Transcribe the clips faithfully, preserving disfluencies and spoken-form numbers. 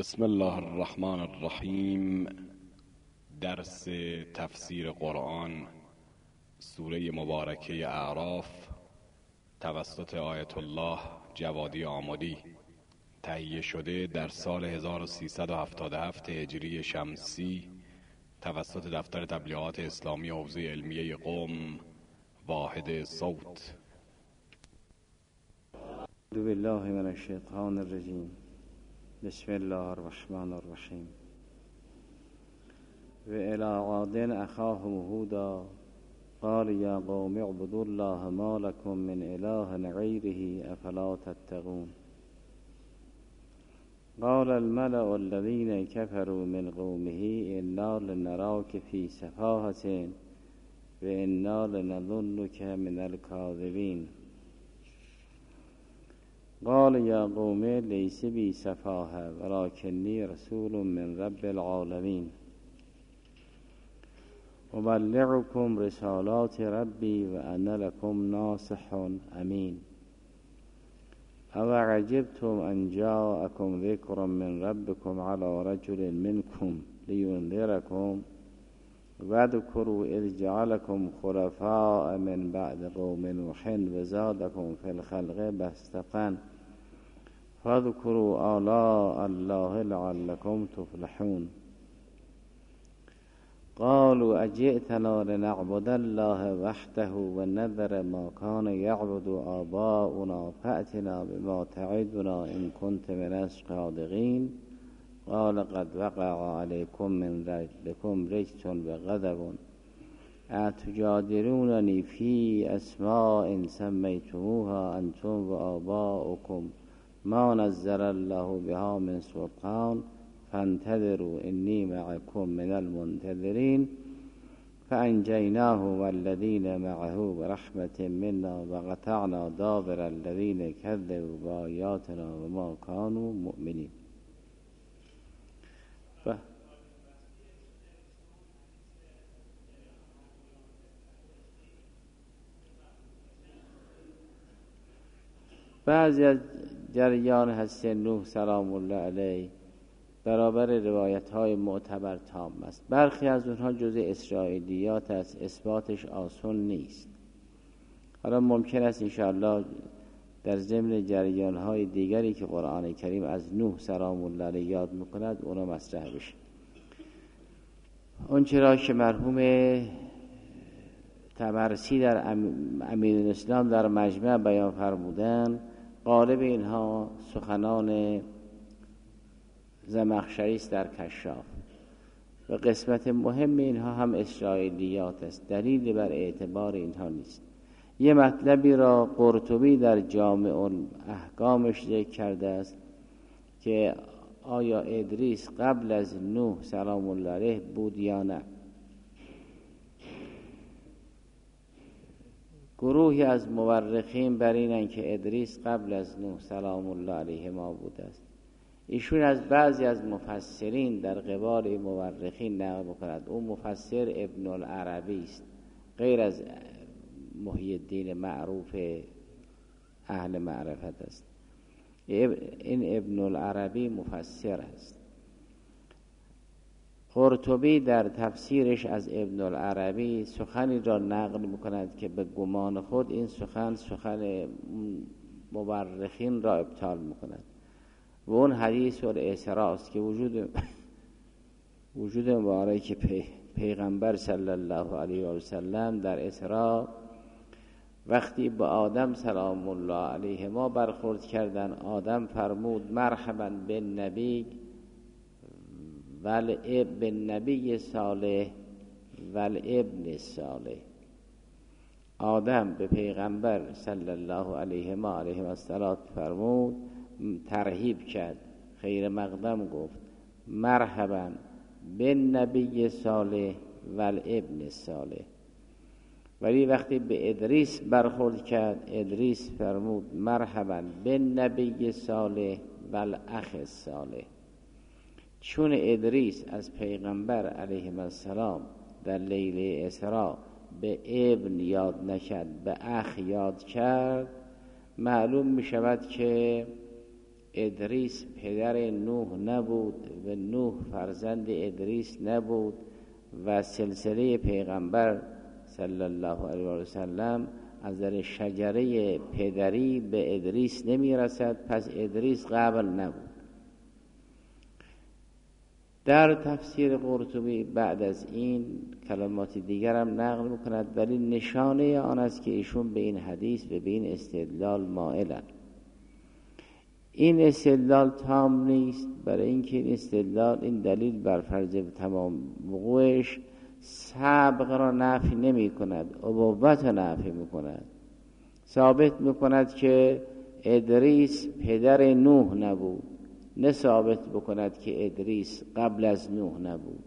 بسم الله الرحمن الرحیم. درس تفسیر قرآن، سوره مبارکه اعراف، توسط آیت الله جوادی آمدی، تهیه شده در سال هزار و سیصد و هفتاد و هفت هجری شمسی توسط دفتر تبلیغات اسلامی حوزه علمیه قم، واحد صوت. اعوذ بالله من الشیطان الرجیم. بسم الله الرحمن الرحیم. و الی عاد اخاهم هودا قال یا قوم اعبدوا الله ما لكم من اله غیره افلا تتقون. قال الملأ الذين كفروا من قومه انا لنراك في سفاهة و انا لنظنك من الكاذبين. قال یا قوم لیس بی سفاهة ولکنی رسول من رب العالمین ابلغکم رسالات ربی و انا لکم ناصح امین. او عجبتم ان جاءکم ذکر من ربکم علی رجل منکم لینذرکم واذکروا اذ جعلکم خلفاء من بعد قوم نوح و زادکم فی الخلق بسطة فاذکروا آلاء الله لعلکم تفلحون. قالوا اجئتنا لنعبد الله وحده و نذر ما كان يعبد آباؤنا فأتنا بما تعدنا ان كنت من الصادقين. قال قد وقع عليكم من ربكم رجس وغضب اتجادلونني في اسماء سميتموها انتم وآباؤكم ما نزل الله بها من سلطان فانتظروا اني معكم من المنتظرين. فانجيناه والذين معه برحمة منا وقطعنا دابر الذين كذبوا بآياتنا وما كانوا مؤمنين. بعضی از جریان هستی نوح سلام الله علیه برابر روایت های معتبر تام است. برخی از اونها جزء اسرائیلیات است، اثباتش آسان نیست. حالا ممکن است انشاءالله در ضمن جریان های دیگری که قرآن کریم از نوح سلام الله علیه یاد میکند اونا مطرح بشه. اون چرا که مرحوم طبرسی در امین الاسلام در مجمع بیان فرمودن، غالب اینها سخنان زمخشری است در کشاف و قسمت مهم اینها هم اسرائیلیات است. دلیل بر اعتبار اینها نیست. یه مطلبی را قرطبی در جامع الاحکامش ذکر کرده است که آیا ادریس قبل از نوح سلام الله علیه بود یا نه. گروهی از مورخین بر اینند که ادریس قبل از نوح سلام الله علیه ما بوده است. ایشون از بعضی از مفسرین در قبال مورخین نقل می‌کند. اون مفسر ابن العربی است، غیر از محی الدین معروف اهل معرفت است. این ابن العربی مفسر است. قرطبی در تفسیرش از ابن العربی سخنی را نقل می‌کند که به گمان خود این سخن سخن مورخین را ابطال می‌کند و اون حدیث الاسراء است که وجود وجود مبارک پی پیغمبر صلی الله علیه و سلم در اسراء وقتی به آدم سلام الله علیه ما برخورد کردن، آدم فرمود مرحبا بالنبی والابن نبی صالح والابن صالح. آدم به پیغمبر صلی الله علیه ما علیه و السلام فرمود، ترحیب کرد، خیر مقدم گفت مرحبا بالنبی صالح والابن صالح. ولی وقتی به ادریس برخورد کرد، ادریس فرمود مرحبا بالنبی صالح والاخ صالح. چون ادریس از پیغمبر علیه السلام در لیله اسراء به ابن یاد نکرد، به اخ یاد کرد، معلوم می شود که ادریس پدر نوح نبود و نوح فرزند ادریس نبود و سلسله پیغمبر صلی الله علیه و سلم از نظر شجره پدری به ادریس نمی رسد، پس ادریس قبل نبود. در تفسیر قرطبی بعد از این کلمات دیگر هم نقل میکند، ولی نشانه آن است که ایشون به این حدیث و به این استدلال مائلند. این استدلال تام نیست، برای اینکه این استدلال، این دلیل بر فرض تمام وقوعش سبق را نفی نمی کند، ابوت را نفی می کند. ثابت می کند که ادریس پدر نوح نبود، نه ثابت بکند که ادریس قبل از نوح نبود.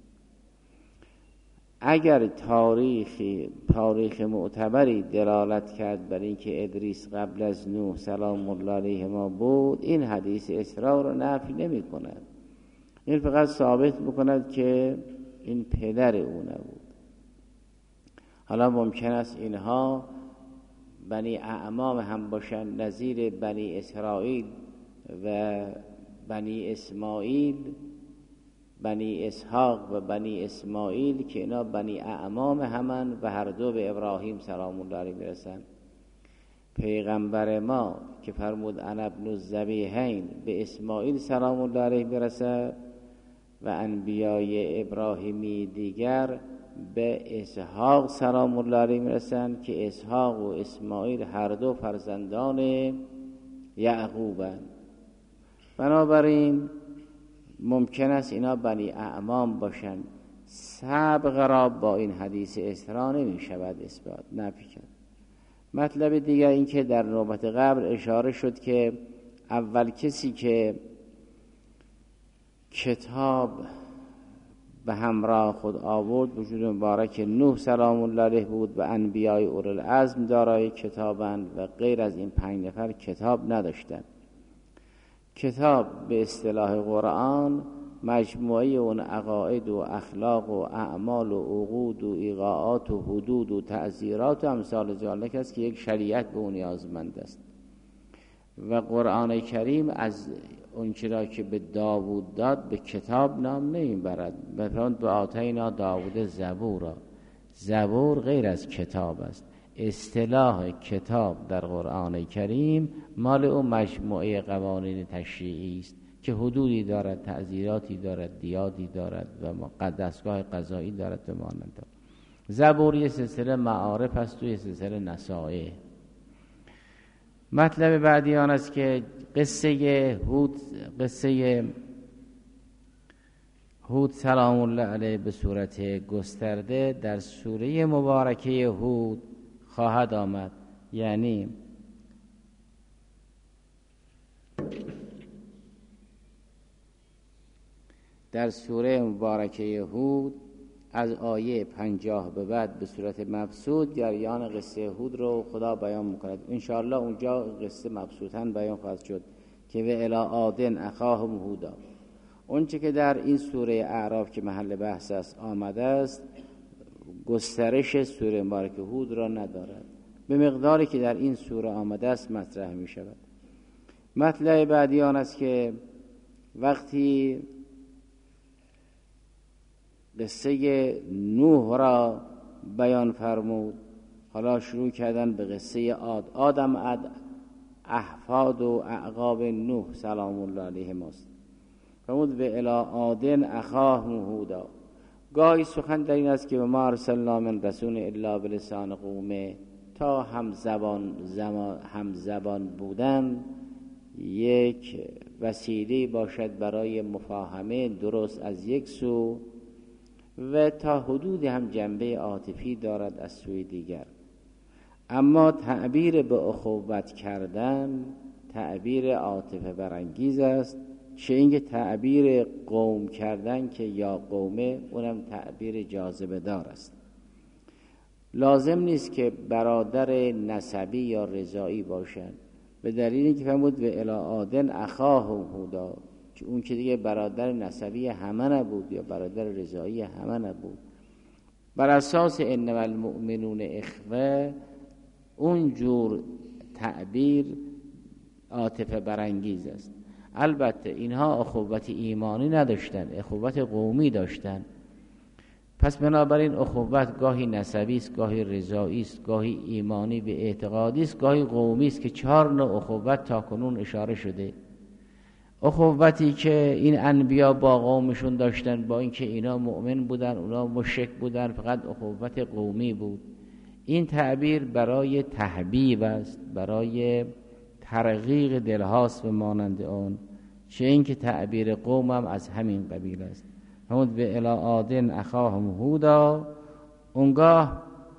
اگر تاریخی تاریخ معتبری دلالت کرد بر اینکه ادریس قبل از نوح سلام الله علیه ما بود، این حدیث اسراء را نفی نمی کند، این فقط ثابت بکند که این پدر او نبود. حالا ممکن است اینها بنی اعمام هم باشند، نظیر بنی اسرائیل و بنی اسماعیل، بنی اسحاق و بنی اسماعیل که اینا بنی اعمام همن و هر دو به ابراهیم سلام الله علیه میرسن. پیغمبر ما که فرمود انا ابن الذبیحین به اسماعیل سلام الله علیه میرسد و انبیای ابراهیمی دیگر به اسحاق سلام الله علیه میرسن که اسحاق و اسماعیل هر دو فرزندان یعقوبند. بنابراین ممکن است اینا بنی اعمام باشند. سبق را با این حدیث اسراء نمی شود اثبات نفی کرد. مطلب دیگر این که در نوبت قبل اشاره شد که اول کسی که کتاب به همراه خود آورد وجود مبارک نوح سلام الله علیه بود و انبیای اولوالعزم دارای کتابند و غیر از این پنج نفر کتاب نداشتند. کتاب به اصطلاح قرآن مجموعه اون عقاید و اخلاق و اعمال و عقود و ایقاعات و حدود و تعزیرات و امثال ذالک است که یک شریعت به اون نیازمند است. و قرآن کریم از اون چرا که به داوود داد به کتاب نام نمیبرد. بفرمود به آتینا داوود زبورا. زبور غیر از کتاب است. اصطلاح کتاب در قرآن کریم مال او مجموعه قوانین تشریعی است که حدودی دارد، تعزیراتی دارد، دیاتی دارد و دستگاه قضایی دارد و مانند. زبور یه سلسله معارف است و یه سلسله نصائح. مطلب بعدی آن است که قصه هود قصه هود سلام الله علیه به صورت گسترده در سوره مبارکه هود خواهد آمد. یعنی در سوره مبارکه هود از آیه پنجاه به بعد به صورت مبسوط جریان قصه هود رو خدا بیان میکند. انشاءالله اونجا قصه مبسوطاً بیان خواهد شد که و الی عادن اخاهم هودا. اون چه که در این سوره اعراف که محل بحث است آمده است گسترش سوره مبارکه هود را ندارد، به مقداری که در این سوره آمده است مطرح می شود. مطلب بعدی آن است که وقتی قصه نوح را بیان فرمود، حالا شروع کردن به قصه عاد. آدم عاد احفاد و اعقاب نوح سلام الله علیه ماست. فرمود به الی عادن اخاهم هودا. گاهی سخن در این است که ما ارسلنا من رسول الا بلسان قومه، تا هم زبان زمان هم زبان بودن یک وسیله باشد برای مفاهمه درست از یک سو و تا حدود هم جنبه عاطفی دارد از سوی دیگر. اما تعبیر به اخوت کردن تعبیر عاطفه برانگیز است، چه اینکه تعبیر قوم کردن که یا قومه اونم تعبیر جاذبه دار است. لازم نیست که برادر نسبی یا رضایی باشند، به دلیلی که فرمود و الی عادن اخاهم هودا، که اون که دیگه برادر نسبی همه نبود یا برادر رضایی همه نبود. بر اساس انما المؤمنون اخوه اون جور تعبیر عاطفه برانگیز است. البته اینها اخوت ایمانی نداشتن، اخوت قومی داشتن. پس بنابراین اخوت گاهی نسبی است، گاهی رضایی است، گاهی ایمانی به اعتقادی است، گاهی قومی است که چهار نوع اخوت تا کنون اشاره شده. اخوتی که این انبیا با قومشون داشتن، با اینکه اینا مؤمن بودن اونا مشرک بودن، فقط اخوت قومی بود. این تعبیر برای تحبیب است، برای ترقیق دلهاست و مانند آن، چه اینکه تعبیر قوم هم از همین قبیل است. همون به الی عادن اخاهم هودا، اونگاه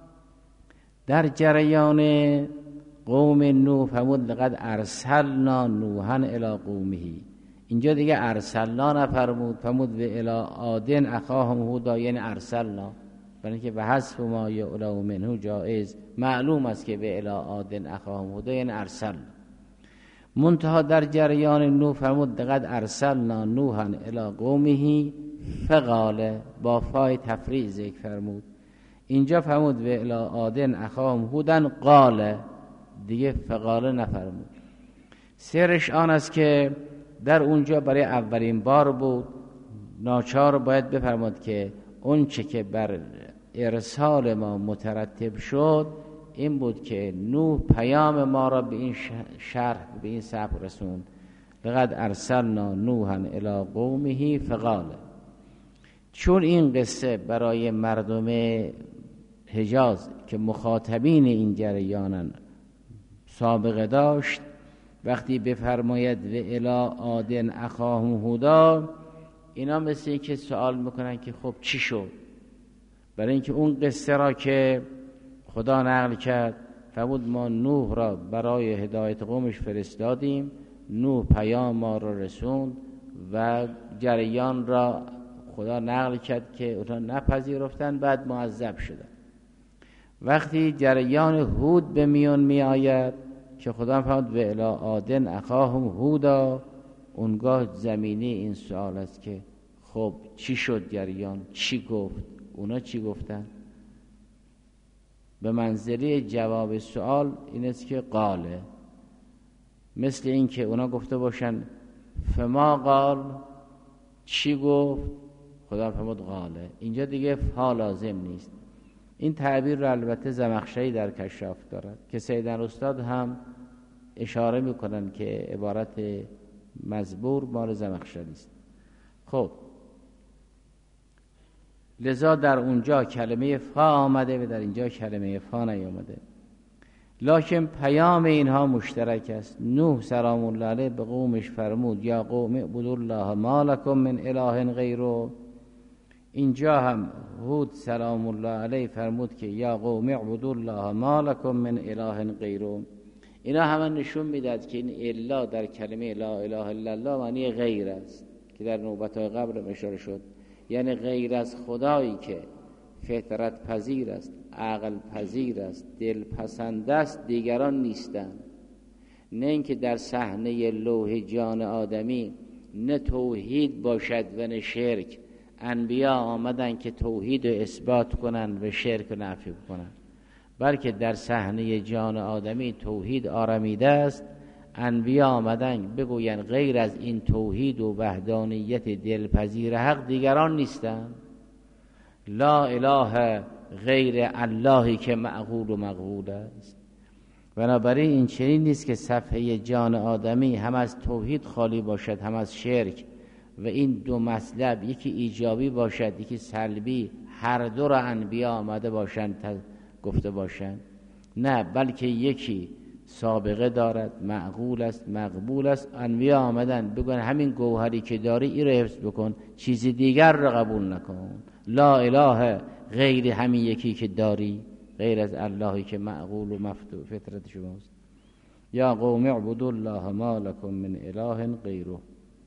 در جریان قوم نوح فرمود لقد ارسلنا نوحا الی قومه. اینجا دیگه ارسلنا نفرمود، فرمود به الی عادن اخاهم هودا، یعنی ارسلنا، برای اینکه به حذف ما یعلم منه جایز، معلوم است که به الی عادن اخاهم هودا یعنی ارسلنا. منتها در جریان نوح فرمود لقد ارسلنا نوحا الی قومه فقال، با فای تفریع ذکر فرمود. اینجا فرمود به الی عادن اخاهم هودا قال، دیگه فقال نفرمود. سرش آن است که در اونجا برای اولین بار بود، ناچار باید بفرماد که اون چه که بر ارسال ما مترتب شد این بود که نوح پیام ما را به این شرح به این سبک رسوند. لقد ارسلنا نوحا الی قومه فقال. چون این قصه برای مردم حجاز که مخاطبین این جریانن سابقه داشت، وقتی بفرماید و الی عادن اخاهم هودا، اینا مثل این که سوال میکنن که خب چی شد؟ برای اینکه اون قصه را که خدا نقل کرد فرمود ما نوح را برای هدایت قومش فرستادیم، نوح پیام ما را رسوند و جریان را خدا نقل کرد که اونها نپذیرفتن، بعد معذب شدن. وقتی جریان هود به میون می آید که خدا فرمود به الی عادن اخاهم هودا، اونگاه زمینی این سوال است که خب چی شد جریان، چی گفت، اونا چی گفتن؟ به منزله جواب سوال این است که قاله، مثل این که اونا گفته باشن فما قال، چی گفت؟ خدا فرمود قاله. اینجا دیگه فا لازم نیست. این تعبیر رو البته زمخشری در کشاف دارد که سیدن استاد هم اشاره میکنن که عبارت مزبور مال زمخشری است. خب لذا در اونجا کلمه فا آمده و در اینجا کلمه فا نیامده، لکن پیام اینها مشترک است. نوح سلام الله علیه به قومش فرمود یا قوم اعبدوا الله ما لکم من اله غیره. اینجا هم هود سلام الله علیه فرمود که یا قوم اعبدوا الله ما لکم من اله غیره. اینا همه نشون میداد که این الا در کلمه لا اله الا الله معنی غیر است که در نوبت‌های قبل اشاره شد، یعنی غیر از خدایی که فطرت پذیر است، عقل پذیر است، دل پسند است دیگران نیستند. نه اینکه در صحنه لوح جان آدمی نه توحید باشد و نه شرک. انبیا آمدن که توحید رو اثبات کنن و شرک رو نفی کنن، بلکه در صحنه جان آدمی توحید آرمیده است. انبیا آمدن بگوین غیر از این توحید و وحدانیت دلپذیر حق دیگران نیستند. لا اله غیر اللهی که معقول و مقبول است. بنابراین این چنین نیست که صفحه جان آدمی هم از توحید خالی باشد هم از شرک و این دو مطلب یکی ایجابی باشد یکی سلبی، هر دو را انبیا آمده باشند گفته باشند. نه، بلکه یکی سابقه دارد، معقول است، مقبول است. انبیا آمدن بگن همین گوهری که داری این رو حفظ بکن، چیزی دیگر رو قبول نکن. لا اله غیر همین یکی که داری، غیر از اللهی که معقول و مفتوح فطرت شماست. یا قوم اعبدوا الله ما لکم من اله غیره.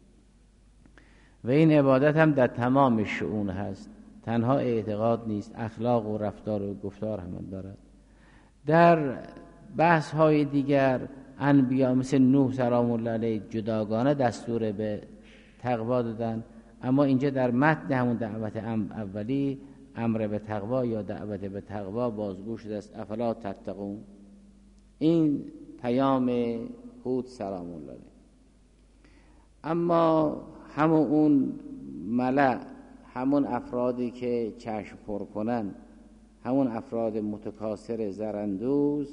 و این عبادت هم در تمام شؤون هست، تنها اعتقاد نیست، اخلاق و رفتار و گفتار هم دارد. در بحث های دیگر انبیا مثل نوح سلام الله علیه جداگانه دستور به تقوا دادن، اما اینجا در متن همون دعوت اولی امر به تقوا یا دعوت به تقوا بازگو شده است. افلا تتقون. این پیام هود سلام الله علیه. اما همون اون ملأ، همون افرادی که چشم پر کنن، همون افراد متکاسر زراندوز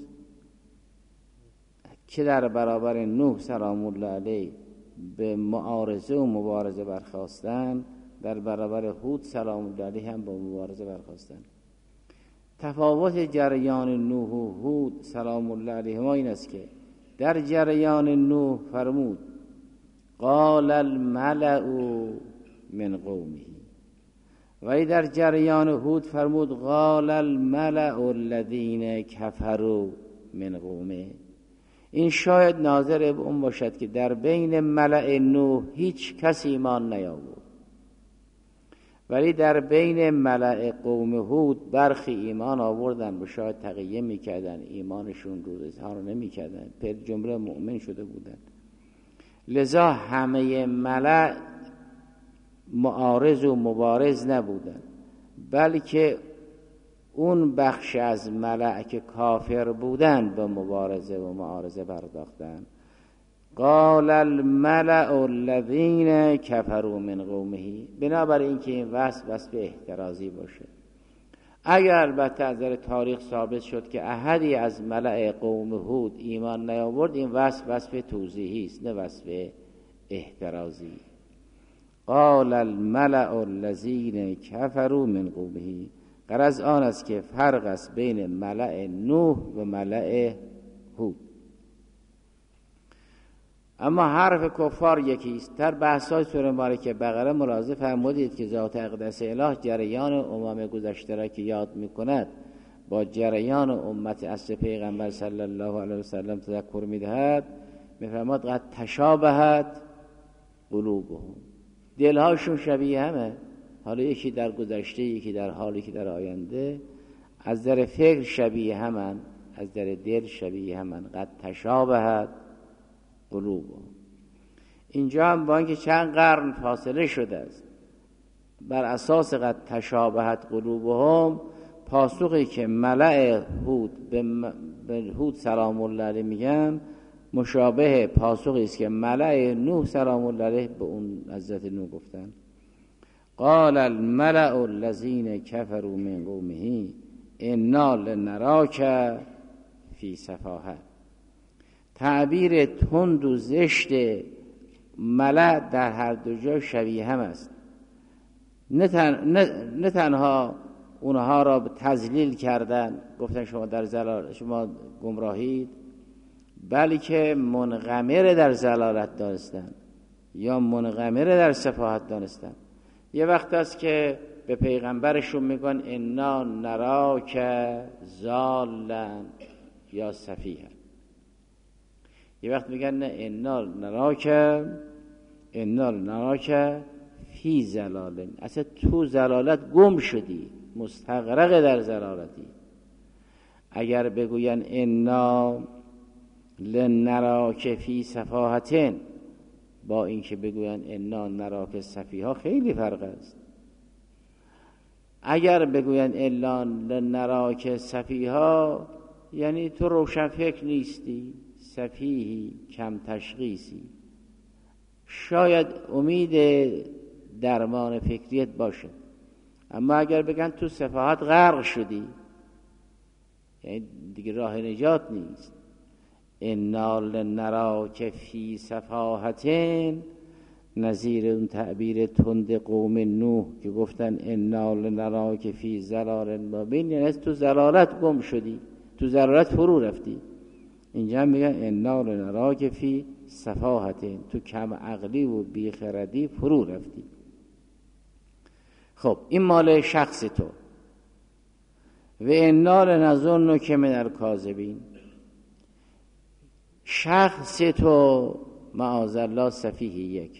که در برابر نوح سلام الله علیه به معارضه و مبارزه برخاستن، در برابر هود سلام الله علیه هم با مبارزه برخاستن. تفاوت جریان نوح و هود سلام الله علیهما این است که در جریان نوح فرمود قال الملأ من قومه، ولی در جریان هود فرمود قال الملأ الذین کفروا من قومه. این شاید ناظر به اون باشد که در بین ملأ نوح هیچ کسی ایمان نیاورد، ولی در بین ملأ قوم هود برخی ایمان آوردن و شاید تقیه میکردن، ایمانشون رو اظهار نمیکردن، پر جمله مؤمن شده بودن. لذا همه ملأ معارض و مبارز نبودن، بلکه اون بخش از ملأ که کافر بودن به مبارزه و معارضه پرداختن. قال الملأ الذین کفروا من قومه، بنابراین اینکه این وصف وصف احترازی باشه. اگر البته از نظر تاریخ ثابت شد که احدی از ملأ قوم هود ایمان نیاورد، این وصف وصف توضیحی است نه وصف احترازی. قال الملأ الذین کفروا من قومه، غرض آن است که فرق است بین ملأ نوح و ملأ هود. اما حرف کفار یکی است. در بحث‌های سوره مبارکه بقره ملاحظه فرمودید که ذات اقدس اله جریان امم گذشته را که یاد می‌کند با جریان امت اصل پیغمبر صلی الله علیه و سلم تذکر می‌دهد. می‌فرماد قد تشابهت قلوبهم، دلهاشون شبیه همه، حالا یکی در گذشته یکی در حال یکی در آینده، از در فکر شبیه همن، از در دل شبیه همن. قد تشابهت قلوبهم. اینجا هم با اینکه چند قرن فاصله شده است، بر اساس قد تشابهت قلوبهم، پاسخی که ملأ هود به, م... به هود سلام الله علیه میگن مشابه پاسخی است که ملأ نوح سلام الله علیه به اون حضرت نوح گفتن. قال الملأ الذین کفروا من قومه انا لنراک فی سفاهه. تعبیر تند و زشت ملأ در هر دو جا شبیه هم است. نه, تن... نه... نه تنها اونها را تذلیل کردن، گفتن شما در زلال شما گمراهید، بلکه منغمر در زلالت دانستن یا منغمر در سفاهت دانستن. یه وقت است که به پیغمبرشون میگن انا نراک ضالا یا سفیها، یه وقت میگن نه انا نراک انا نراک فی ضلال، اصلا تو ضلالت گم شدی، مستغرق در ضلالتی. اگر بگوین انا لنراک فی سفاهتن با اینکه بگوین انا نراک سفیها خیلی فرق است. اگر بگوین الا لنراک سفیها یعنی تو روشن فکر نیستی، سفیهی، کم تشخیصی، شاید امید درمان فکریت باشه. اما اگر بگن تو سفاهت غرق شدی، یعنی دیگه راه نجات نیست. انا لنراک فی سفاهتین، نظیر اون تعبیر تند قوم نوح که گفتن انا لنراک فی ضلال مبین، یعنی تو ضلالت گم شدی، تو ضلالت فرو رفتی. اینجا میگن انا لنراک فی سفاهتین، تو کم عقلی و بیخردی فرو رفتی. خب این مال شخص تو. و انا لنظنک من الکاذبین، شخص تو معاذالله سفیه. یک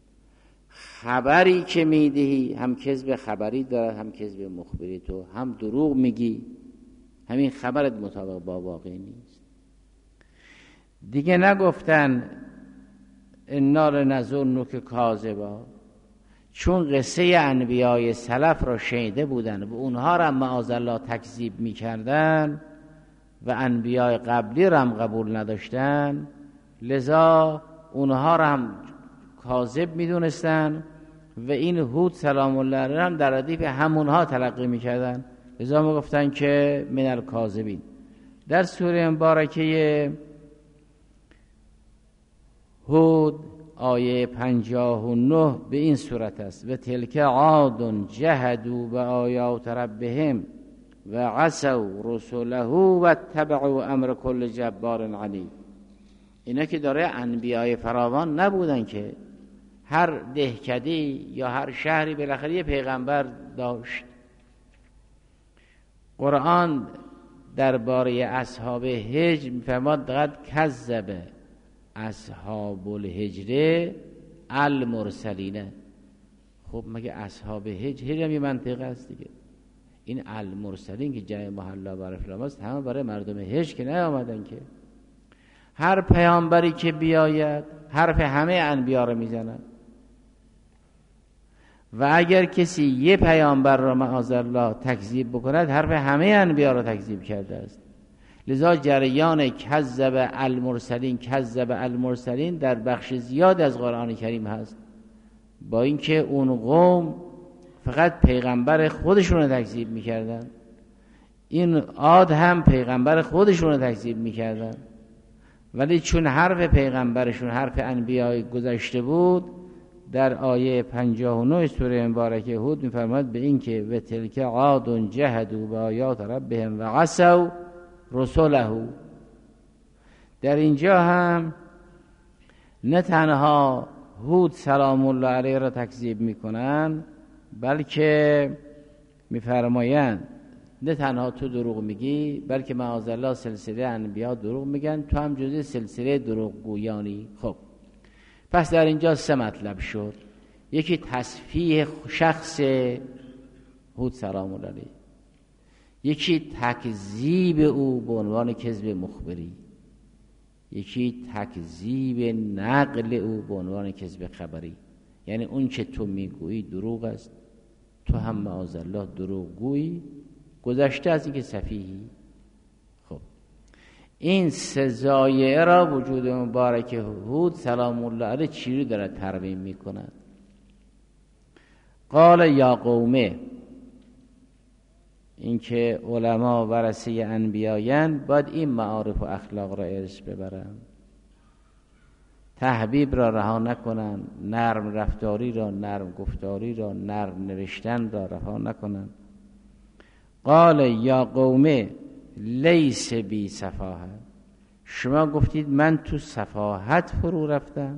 خبری که میدهی هم کذب خبری دارد، هم کذب مخبری، تو هم دروغ میگی، همین خبرت مطابق با واقع نیست. دیگه نگفتن انا لنظنک کاذبا، چون قصه انبیای سلف را شنیده بودن و اونها را معاذالله تکذیب میکردن و انبیای قبلی را هم قبول نداشتن، لذا اونها را هم کاذب میدونستن و این هود سلام الله علیه هم در ردیف همونها تلقی میکردن، لذا ما گفتن که من الکاذبین. در سوره مبارکه هود آیه پنجاه و نه به این صورت است: و تلک عاد جهدوا بآیات ربهم و عصوا رسله و اتبعوا امر کل جبار عنید. اینا که داره انبیای فراوان نبودن که هر دهکدی یا هر شهری بالاخره یه پیغمبر داشت. قرآن درباره اصحاب حجر میفرماد قد کذب اصحاب الحجر المرسلین. خب مگه اصحاب حجر، حجر هم یه منطقه است دیگه، این المرسلین که جای محلا برای فلاماست همه برای مردم حجر که نیامدن که. هر پیامبری که بیاید حرف همه انبیا رو میزنن و اگر کسی یه پیامبر را معاذالله تکذیب بکند حرف همه انبیا را تکذیب کرده است. لذا جریان کذب المرسلین کذب المرسلین در بخش زیاد از قرآن کریم هست، با اینکه اون قوم فقط پیغمبر خودشون رو تکذیب میکردن، این عاد هم پیغمبر خودشون رو تکذیب میکردن، ولی چون حرف پیغمبرشون حرف انبیای گذشته بود در آیه پنجاه و نه سوره مبارکه هود میفرماد به این که و تلک عاد جهدوا بآیات ربهم و عصوا رسله. در اینجا هم نه تنها هود سلام الله علیه را تکذیب میکنن، بلکه میفرمایند نه تنها تو دروغ میگی بلکه معاذالله سلسله انبیا دروغ میگن، تو هم جزء سلسله دروغ گویانی. خب پس در اینجا سه مطلب شد: یکی تصفیه شخص هود سلام الله علیه، یکی تکذیب او به عنوان کذب مخبری، یکی تکذیب نقل او به عنوان کذب خبری. یعنی اون چه تو میگویی دروغ است، تو هم معاذالله دروغ گویی، گذشته از اینکه سفیهی. خب این سه ضایعه را وجود مبارک هود سلام الله علیه چیری داره ترمیم میکند. قال یا قومه، اینکه علما ورثه انبیایند باید این معارف و اخلاق را ارث ببرن، تحبیب را رها نکنن، نرم رفتاری را، نرم گفتاری را، نرم نوشتن را رها نکنن. قال یا قومه لیس بی سفاهه، شما گفتید من تو سفاهت فرو رفتم،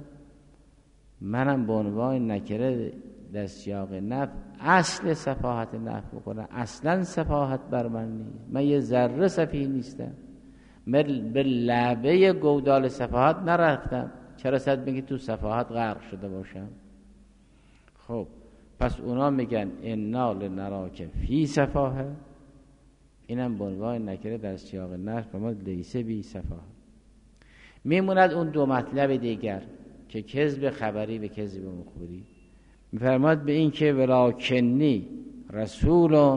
منم به عنوان نکره در سیاق نفی اصل سفاهت نفی بکنم. اصلا سفاهت بر من نیست، من یه ذره سفیه نیستم، من به لعبه گودال سفاهت نرفتم، چرا صد میگی تو سفاهت غرق شده باشم؟ خب پس اونا میگن انا لنراک فی سفاهه، اینم به عنوان نکره در سیاق نفی فرمود لیس بی سفاهه. میموند اون دو مطلب دیگر که کذب خبری و کذب مخبری. میفرماد به این که ولکنی رسول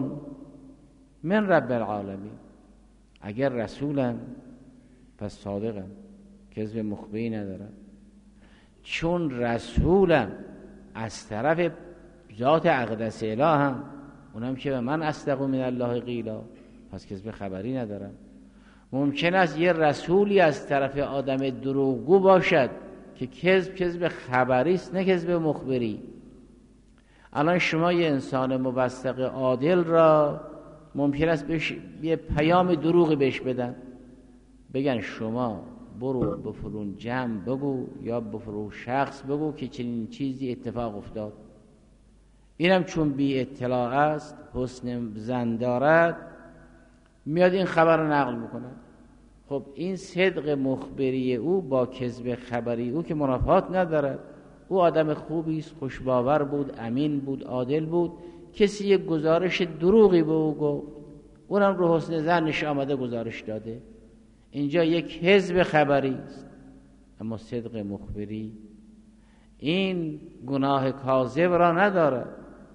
من رب العالمین، اگر رسولم پس صادقم، کذب مخبری ندارم، چون رسولم از طرف ذات اقدس الهم، اونم که به من اصدق من الله قیلا، پس کذب خبری ندارم. ممکن است یه رسولی از طرف آدم دروغگو باشد که کذب کذب خبری است نه کذب مخبری. الان شما یه انسان مبستق عادل را ممکن است بهش یه پیام دروغی بهش بدن، بگن شما برو به فلان جمع بگو یا به فلان شخص بگو که چنین چیزی اتفاق افتاد. اینم چون بی اطلاع است، حسن ظن دارد، میاد این خبر رو نقل میکنه. خب این صدق مخبری او با کذب خبری او که منافات ندارد. او آدم خوبی است، خوشباور بود، امین بود، عادل بود، کسی یک گزارش دروغی به او گفت، اونم رو حسن ظنش آمده گزارش داده. اینجا یک کذب خبری است، اما صدق مخبری این گناه کاذب را ندارد.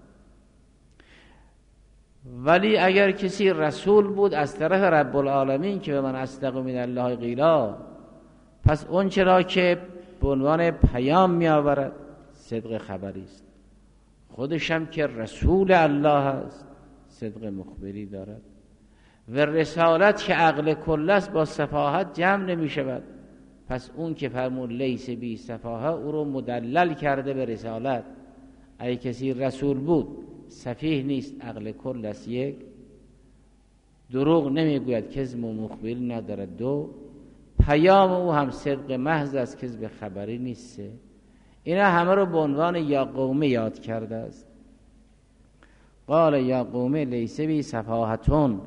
ولی اگر کسی رسول بود از طرف رب العالمین که به من اصدق من الله قیلا، پس اون چرا که به عنوان پیام می آورد صدق خبری است. خودش هم که رسول الله است صدق مخبری دارد. و رسالت که عقل کل است با سفاهت جمع نمی شود. پس اون که فرمود لیس بی سفاهه او رو مدلل کرده به رسالت. اگه کسی رسول بود سفیه نیست، عقل کل است. یک، دروغ نمیگوید، کذب و مخبری ندارد. دو، پیام او هم صدق محض است، کذب خبری نیست. سه، اینا همه رو به عنوان یا قومه یاد کرده است. قال یا قومه لیس بی سفاهتون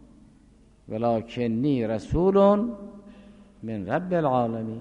ولکنی رسول من رب العالمین.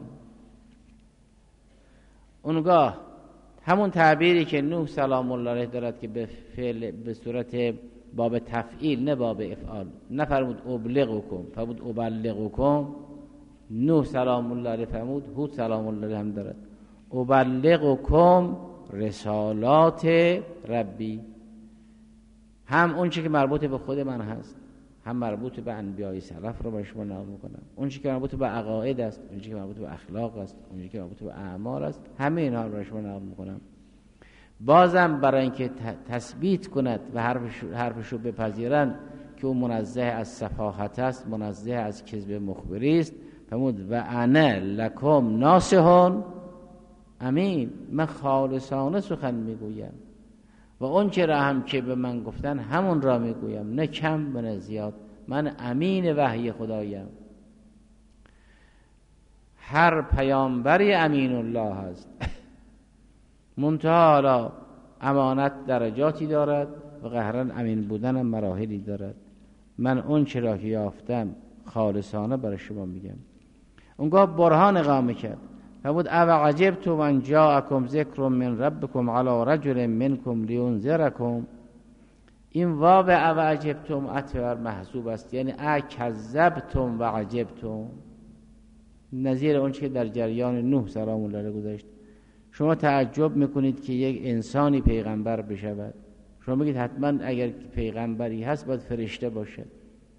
اونگاه همون تعبیری که نوح سلام الله علیه دارد که به فعل به صورت باب تفعیل نه باب افعال، نفرمود ابلغکم فرمود ابلغکم. نوح سلام الله علیه فرمود، هود سلام الله علیه هم دارد ابلغکم رسالات ربی. هم اون چی که مربوط به خود من هست، هم مربوط به انبیای سلف رو به شما نقل میکنم. اون چی که مربوط به عقاید است، اون چی که مربوط به اخلاق است، اون چی که مربوط به اعمال است، همه اینها رو به شما نقل میکنم. بازم برای اینکه تثبیت کند و حرفش حرفش رو بپذیرن که او منزه از سفاهت است، منزه از کذب مخبری است، فرمود و انا لکم ناصحون امین. من خالصانه سخن میگویم و اون چه را هم که به من گفتن همون را میگویم، نه کم و نه زیاد. من امین وحی خدایم. هر پیامبری امین الله هست. منتها حالا امانت درجاتی دارد و قهرن امین بودن مراحلی دارد. من اون چه را که یافتم خالصانه برای شما میگم. اونگاه برهان اقامه کرد. فرمود او عجبتم ان جاءکم ذکر من ربکم علی رجل منکم لینذرکم. این واو او عجبتم عطف بر محذوف است، یعنی ا کذبتم و عجبتم، نظیر اون که در جریان نوح سلام الله علیه گذشت. شما تعجب میکنید که یک انسانی پیغمبر بشود. شما بگید حتما اگر پیغمبری هست باید فرشته باشد.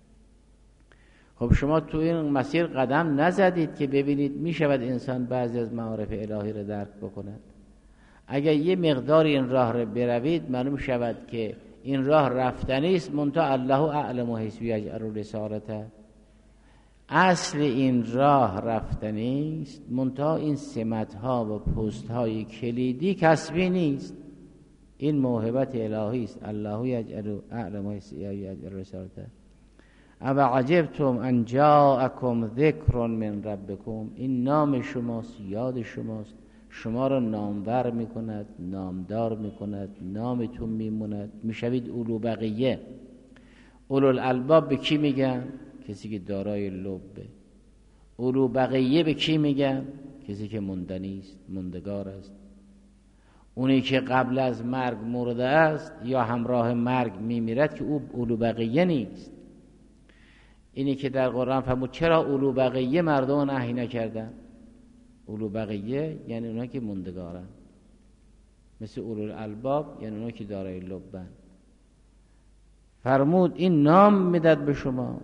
خب شما تو این مسیر قدم نزدید که ببینید میشود انسان بعضی از معارف الهی را درک بکند. اگر یه مقدار این راه را بروید معلوم شود که این راه رفتنی است، منتها الله اعلم حیث یجعل رسالته. اصل این راه رفتنی است، منتها این سمت‌ها و پست‌های کلیدی کسبی نیست. این موهبت الهی است. الله یجعل اعلم حیث یجعل رسالته. او عجبتم ان جاءکم ذکر من ربکم. این نام شماست، یاد شماست، شما را نامور میکند، نامدار میکند، نامتون میموند، میشوید اولو بقیه. اولو الالباب به کی میگن؟ کسی که دارای لبه. اولو بقیه به کی میگن؟ کسی که موندنی است، موندگار است. اونی که قبل از مرگ مرده است یا همراه مرگ میمیرد که او اولو بقیه نیست. اینی که در قرآن فرمود چرا اولو بقیه مردم نهی نکردن؟ اولو بقیه یعنی اونا که موندگارن، مثل اولو الالباب یعنی اونا که دارای لبن. فرمود این نام میداد به شما،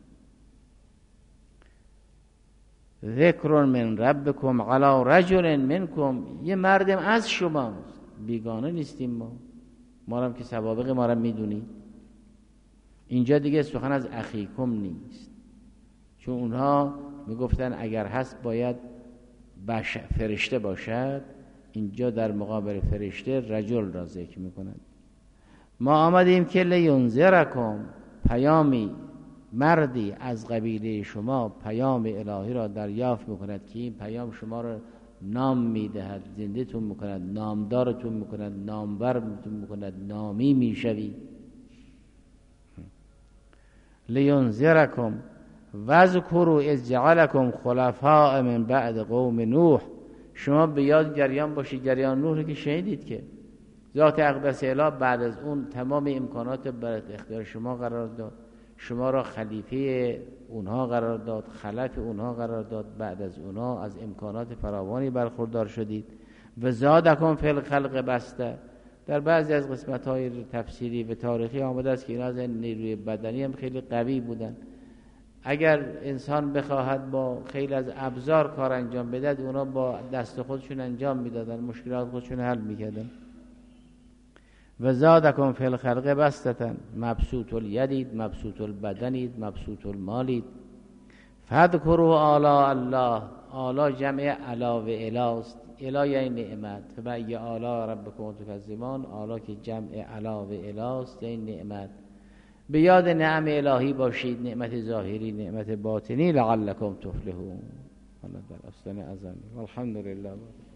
ذکر من ربکم علی رجل منکم، یه مردم از شماست، بیگانه نیستیم ما، ما هم که سوابق ما رو میدونید. اینجا دیگه سخن از اخیکم نیست، چون اونها میگفتن اگر هست باید بش فرشته باشد. اینجا در مقابل فرشته رجل را ذکر میکنند. ما آمدیم که لینذرکم، پیامی مردی از قبیله شما پیام الهی را دریافت میکند که این پیام شما را نام میدهد، زنده تون میکند، نامدارتون میکند، نامورتون میکند، نامی میشوید. لینذرکم وذکروا اذ جعلکم خلفاء من بعد قوم نوح. شما به یاد جریان باشید، جریان نوح رو که شنیدید که ذات اقدس اله بعد از اون تمام امکانات بر اختیار شما قرار داد، شما را خلیفه اونها قرار داد، خلف اونها قرار داد، بعد از اونها از امکانات فراوانی برخوردار شدید. و زادکم فی الخلق بسطه. در بعضی از قسمت‌های تفسیری و تاریخی آمده است که اینا از نیروی بدنی هم خیلی قوی بودن. اگر انسان بخواهد با خیلی از ابزار کار انجام بدهد، اونا با دست خودشون انجام میدادن، مشکلات خودشون حل میکردن. و زادکم فی الخلق بسطة، مبسوط الیدید، مبسوط البدنید، مبسوط المالید. فاذکروا آلاء الله، آلاء جمع علا و الاست، الا یعنی نعمت. و ای آلاء ربکم تکذبان، آلاء که جمع علا و الاست یعنی نعمت. به یاد نعم الهی باشید، نعمت ظاهری، نعمت باطنی، لعلکم تفلحون. الله در اصل اعظمی. والحمد لله.